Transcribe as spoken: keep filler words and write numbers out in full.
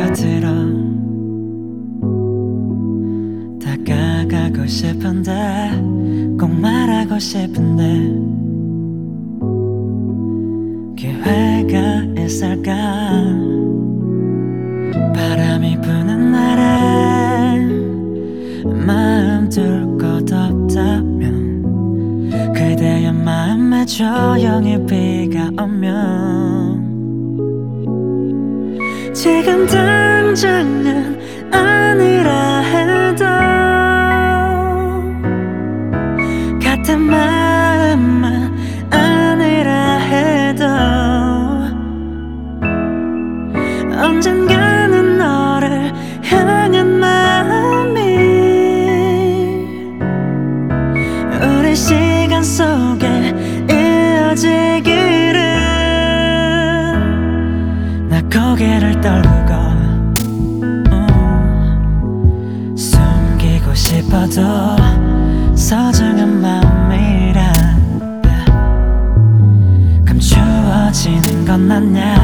곁으로 다가가고 싶은데 꼭 말하고 싶은데 기회가 있을까. 바람이 부는 날에 마음 둘 것 없다면 그대의 마음에 조용히 비가 오면 지금 당장은 아니라 해도 같은 마음만 아니라 해도 언젠가는 너를 향한 마음이 우리 시간 속에 이어지기를. 나 고개를 떨구고 음, 숨기고 싶어도 소중한 마음이라 감추어지는 건 아냐.